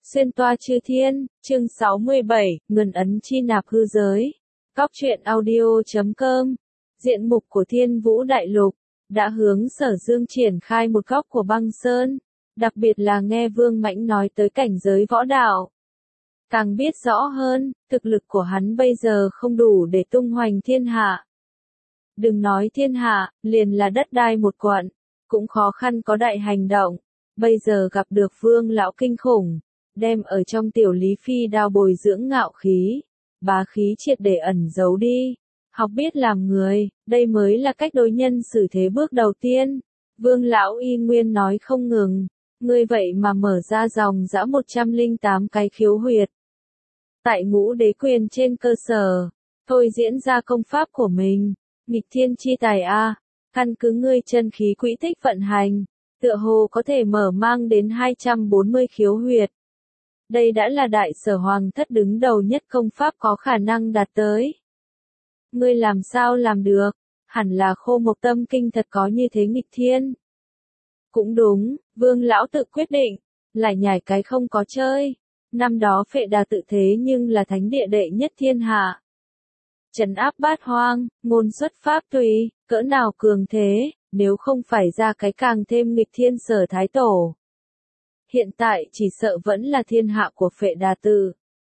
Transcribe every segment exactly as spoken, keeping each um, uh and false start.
Xuyên toa chư thiên, chương sáu mươi bảy, ngân ấn chi nạp hư giới. Cóc truyện audio chấm com. Diện mục của Thiên Vũ Đại Lục đã hướng Sở Dương triển khai một góc của băng sơn, đặc biệt là nghe Vương Mãnh nói tới cảnh giới võ đạo. Càng biết rõ hơn, thực lực của hắn bây giờ không đủ để tung hoành thiên hạ. Đừng nói thiên hạ, liền là đất đai một quận, cũng khó khăn có đại hành động. Bây giờ gặp được Vương lão kinh khủng, đem ở trong tiểu Lý Phi đao bồi dưỡng ngạo khí, bá khí triệt để ẩn giấu đi. Học biết làm người, đây mới là cách đối nhân xử thế bước đầu tiên. Vương lão y nguyên nói không ngừng, ngươi vậy mà mở ra dòng dã một trăm lẻ tám cái khiếu huyệt. Tại ngũ đế quyền trên cơ sở, thôi diễn ra công pháp của mình, nghịch thiên chi tài a, căn cứ ngươi chân khí quỹ tích vận hành, tựa hồ có thể mở mang đến hai trăm bốn mươi khiếu huyệt. Đây đã là đại sở hoàng thất đứng đầu nhất công pháp có khả năng đạt tới. Ngươi làm sao làm được? Hẳn là Khô Mộc Tâm Kinh thật có như thế nghịch thiên. Cũng đúng, Vương lão tự quyết định, lại nhảy cái không có chơi. Năm đó Phệ Đà tự thế nhưng là thánh địa đệ nhất thiên hạ. Trấn áp bát hoang, ngôn xuất pháp tùy, cỡ nào cường thế, nếu không phải ra cái càng thêm nghịch thiên Sở Thái Tổ. Hiện tại chỉ sợ vẫn là thiên hạ của Phệ Đà tự.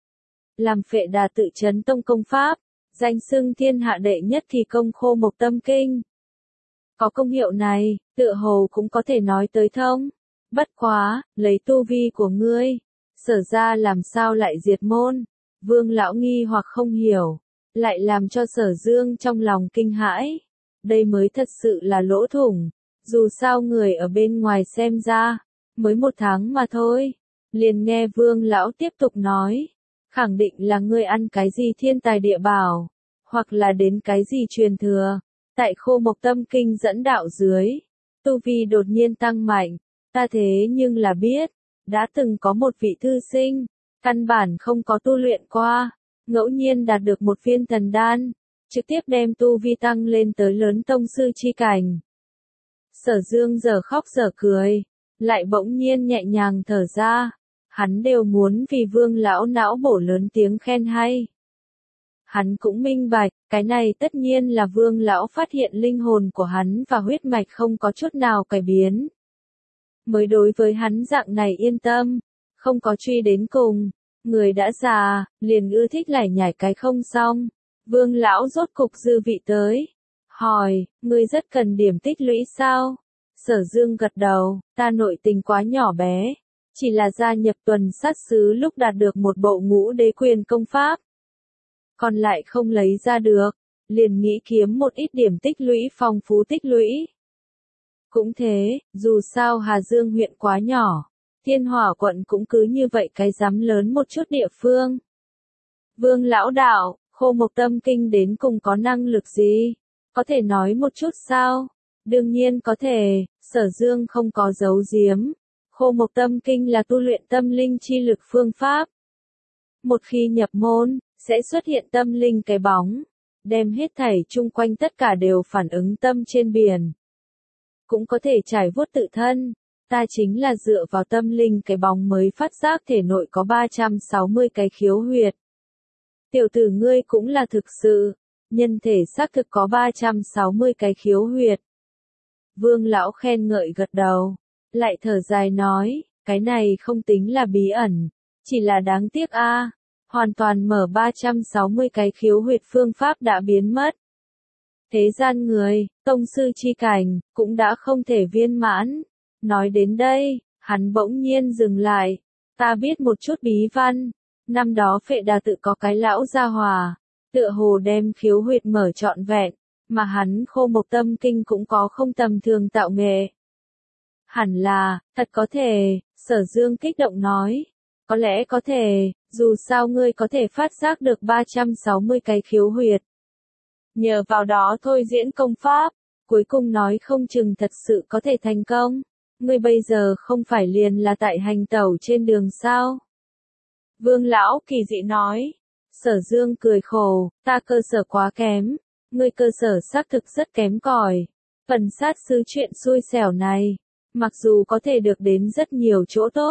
Làm Phệ Đà tự chấn tông công pháp, danh xưng thiên hạ đệ nhất thì công Khô Mộc Tâm Kinh. Có công hiệu này, tựa hồ cũng có thể nói tới thông. Bất quá, lấy tu vi của ngươi, Sở ra làm sao lại diệt môn? Vương lão nghi hoặc không hiểu, lại làm cho Sở Dương trong lòng kinh hãi. Đây mới thật sự là lỗ thủng, dù sao người ở bên ngoài xem ra, mới một tháng mà thôi. Liền nghe Vương lão tiếp tục nói, khẳng định là ngươi ăn cái gì thiên tài địa bảo, hoặc là đến cái gì truyền thừa. Tại Khô Mộc Tâm Kinh dẫn đạo dưới, tu vi đột nhiên tăng mạnh, ta thế nhưng là biết, đã từng có một vị thư sinh, căn bản không có tu luyện qua, ngẫu nhiên đạt được một viên thần đan, trực tiếp đem tu vi tăng lên tới lớn tông sư chi cảnh. Sở Dương giờ khóc giờ cười, lại bỗng nhiên nhẹ nhàng thở ra, hắn đều muốn vì Vương lão não bổ lớn tiếng khen hay. Hắn cũng minh bạch, cái này tất nhiên là Vương lão phát hiện linh hồn của hắn và huyết mạch không có chút nào cải biến. Mới đối với hắn dạng này yên tâm, không có truy đến cùng, người đã già, liền ưa thích lải nhải cái không xong. Vương lão rốt cục dư vị tới, hỏi, ngươi rất cần điểm tích lũy sao? Sở Dương gật đầu, ta nội tình quá nhỏ bé, chỉ là gia nhập tuần sát sứ lúc đạt được một bộ ngũ đế quyền công pháp. Còn lại không lấy ra được, liền nghĩ kiếm một ít điểm tích lũy phong phú tích lũy. Cũng thế, dù sao Hà Dương huyện quá nhỏ, Thiên Hỏa quận cũng cứ như vậy cái dám lớn một chút địa phương. Vương lão đạo, Khô Mộc Tâm Kinh đến cùng có năng lực gì? Có thể nói một chút sao? Đương nhiên có thể, Sở Dương không có giấu giếm. Khô Mộc Tâm Kinh là tu luyện tâm linh chi lực phương pháp. Một khi nhập môn, sẽ xuất hiện tâm linh cái bóng, đem hết thảy chung quanh tất cả đều phản ứng tâm trên biển. Cũng có thể trải vuốt tự thân, ta chính là dựa vào tâm linh cái bóng mới phát giác thể nội có ba trăm sáu mươi cái khiếu huyệt. Tiểu tử ngươi cũng là thực sự, nhân thể xác thực có ba trăm sáu mươi cái khiếu huyệt. Vương lão khen ngợi gật đầu, lại thở dài nói, cái này không tính là bí ẩn, chỉ là đáng tiếc a, hoàn toàn mở ba trăm sáu mươi cái khiếu huyệt phương pháp đã biến mất. Thế gian người, tông sư chi cảnh, cũng đã không thể viên mãn. Nói đến đây, hắn bỗng nhiên dừng lại, ta biết một chút bí văn, năm đó Phệ Đà tự có cái lão gia hòa, tựa hồ đem khiếu huyệt mở trọn vẹn, mà hắn Khô Mộc Tâm Kinh cũng có không tầm thường tạo nghệ. Hẳn là, thật có thể, Sở Dương kích động nói, có lẽ có thể, dù sao ngươi có thể phát giác được ba trăm sáu mươi cái khiếu huyệt. Nhờ vào đó thôi diễn công pháp, cuối cùng nói không chừng thật sự có thể thành công. Ngươi bây giờ không phải liền là tại hành tẩu trên đường sao? Vương lão kỳ dị nói. Sở Dương cười khổ, ta cơ sở quá kém, ngươi cơ sở xác thực rất kém cỏi. Phần sát sứ chuyện xui xẻo này, mặc dù có thể được đến rất nhiều chỗ tốt,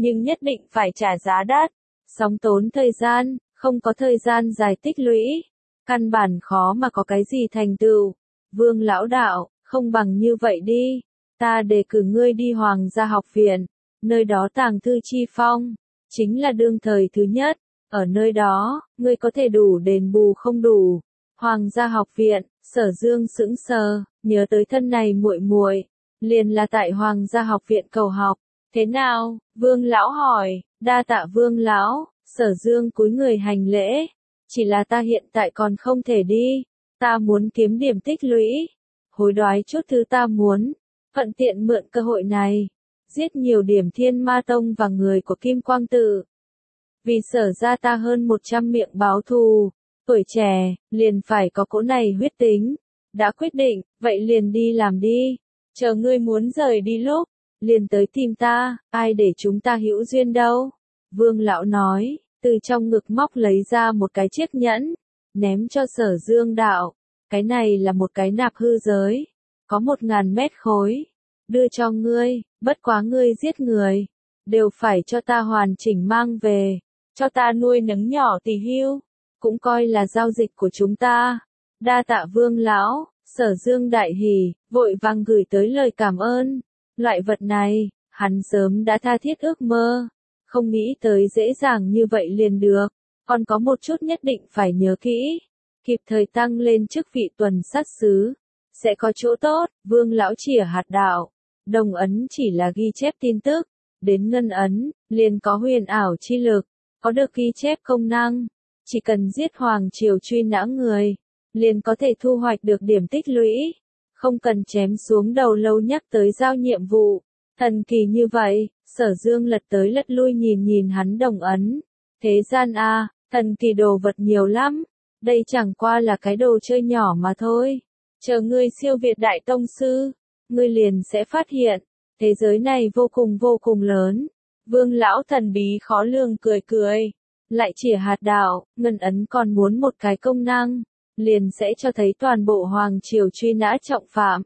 nhưng nhất định phải trả giá đắt. Sóng tốn thời gian, không có thời gian dài tích lũy, căn bản khó mà có cái gì thành tựu. Vương lão đạo, không bằng như vậy đi, ta đề cử ngươi đi Hoàng gia học viện, nơi đó tàng thư chi phong, chính là đương thời thứ nhất, ở nơi đó, ngươi có thể đủ đền bù không đủ. Hoàng gia học viện, Sở Dương sững sờ, nhớ tới thân này muội muội, liền là tại Hoàng gia học viện cầu học. Thế nào? Vương lão hỏi. Đa tạ Vương lão. Sở Dương cúi người hành lễ. Chỉ là ta hiện tại còn không thể đi, ta muốn kiếm điểm tích lũy, hối đoái chút thứ ta muốn, thuận tiện mượn cơ hội này, giết nhiều điểm Thiên Ma Tông và người của Kim Quang Tự. Vì Sở gia ta hơn một trăm miệng báo thù, tuổi trẻ, liền phải có cỗ này huyết tính. Đã quyết định, vậy liền đi làm đi, chờ ngươi muốn rời đi lúc, liền tới tìm ta, ai để chúng ta hữu duyên đâu. Vương lão nói, từ trong ngực móc lấy ra một cái chiếc nhẫn, ném cho Sở Dương đạo, cái này là một cái nạp hư giới, có một ngàn mét khối, đưa cho ngươi, bất quá ngươi giết người, đều phải cho ta hoàn chỉnh mang về, cho ta nuôi nấng nhỏ tỳ hưu, cũng coi là giao dịch của chúng ta. Đa tạ Vương lão. Sở Dương đại hỉ, vội vàng gửi tới lời cảm ơn. Loại vật này, hắn sớm đã tha thiết ước mơ, không nghĩ tới dễ dàng như vậy liền được, còn có một chút nhất định phải nhớ kỹ, kịp thời tăng lên chức vị tuần sát sứ, sẽ có chỗ tốt. Vương lão chìa hạt đạo, đồng ấn chỉ là ghi chép tin tức, đến ngân ấn, liền có huyền ảo chi lực, có được ghi chép công năng, chỉ cần giết hoàng triều truy nã người, liền có thể thu hoạch được điểm tích lũy, không cần chém xuống đầu lâu nhắc tới giao nhiệm vụ. Thần kỳ như vậy, Sở Dương lật tới lật lui nhìn nhìn hắn đồng ấn. Thế gian a, thần kỳ đồ vật nhiều lắm, đây chẳng qua là cái đồ chơi nhỏ mà thôi. Chờ ngươi siêu việt đại tông sư, ngươi liền sẽ phát hiện, thế giới này vô cùng vô cùng lớn. Vương lão thần bí khó lường cười cười, lại chìa hạt đạo, ngân ấn còn muốn một cái công năng, liền sẽ cho thấy toàn bộ hoàng triều truy nã trọng phạm.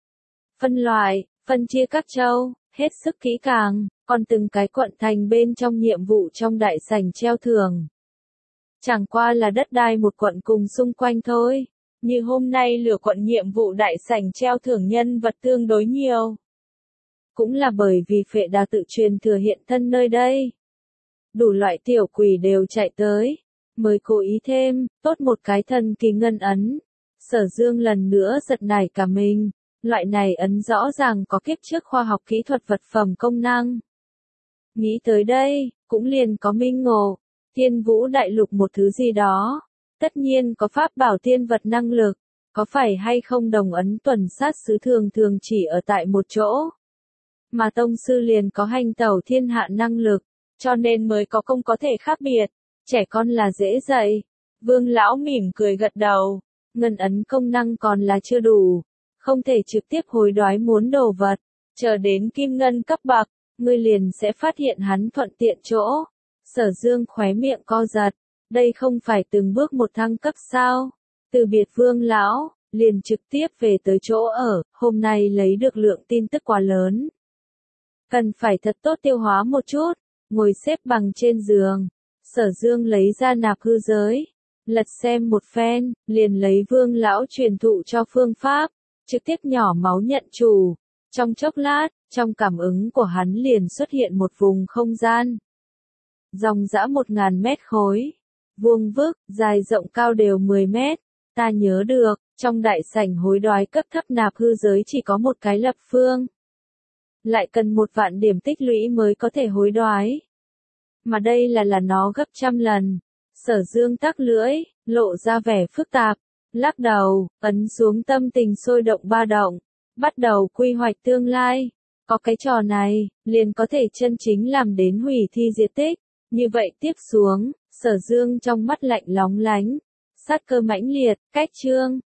Phân loại, phân chia các châu, hết sức kỹ càng, còn từng cái quận thành bên trong nhiệm vụ trong đại sảnh treo thưởng. Chẳng qua là đất đai một quận cùng xung quanh thôi, như hôm nay lửa quận nhiệm vụ đại sảnh treo thưởng nhân vật tương đối nhiều. Cũng là bởi vì Phệ Đà tự truyền thừa hiện thân nơi đây. Đủ loại tiểu quỷ đều chạy tới, mới cố ý thêm, tốt một cái thần kỳ ngân ấn. Sở Dương lần nữa giật nảy cả mình, loại này ấn rõ ràng có kiếp trước khoa học kỹ thuật vật phẩm công năng. Nghĩ tới đây, cũng liền có minh ngộ, Thiên Vũ Đại Lục một thứ gì đó, tất nhiên có pháp bảo thiên vật năng lực, có phải hay không đồng ấn tuần sát sứ thường thường chỉ ở tại một chỗ. Mà tông sư liền có hành tẩu thiên hạ năng lực, cho nên mới có công có thể khác biệt, trẻ con là dễ dạy. Vương lão mỉm cười gật đầu, ngân ấn công năng còn là chưa đủ, không thể trực tiếp hối đoái muốn đồ vật, chờ đến kim ngân cấp bậc, ngươi liền sẽ phát hiện hắn thuận tiện chỗ. Sở Dương khóe miệng co giật, đây không phải từng bước một thăng cấp sao? Từ biệt Vương lão, liền trực tiếp về tới chỗ ở, hôm nay lấy được lượng tin tức quá lớn, cần phải thật tốt tiêu hóa một chút. Ngồi xếp bằng trên giường, Sở Dương lấy ra nạp hư giới, lật xem một phen, liền lấy Vương lão truyền thụ cho phương pháp, trực tiếp nhỏ máu nhận chủ. Trong chốc lát, trong cảm ứng của hắn liền xuất hiện một vùng không gian. Dòng dã một ngàn mét khối, vuông vức, dài rộng cao đều mười mét. Ta nhớ được, trong đại sảnh hối đoái cấp thấp nạp hư giới chỉ có một cái lập phương. Lại cần một vạn điểm tích lũy mới có thể hối đoái. Mà đây là là nó gấp trăm lần. Sở Dương tắc lưỡi, lộ ra vẻ phức tạp, lắc đầu, ấn xuống tâm tình sôi động ba động, bắt đầu quy hoạch tương lai. Có cái trò này, liền có thể chân chính làm đến hủy thi diệt tích. Như vậy tiếp xuống, Sở Dương trong mắt lạnh lóng lánh, sát cơ mãnh liệt, cách chương.